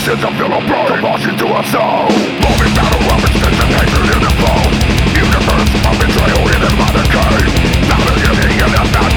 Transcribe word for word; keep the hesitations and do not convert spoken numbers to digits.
Sins of feel a burn, compulsion to a soul. Moving battle weapons, tension, hatred in the flow. Universe of betrayal in a modern cave. Not a giving and a not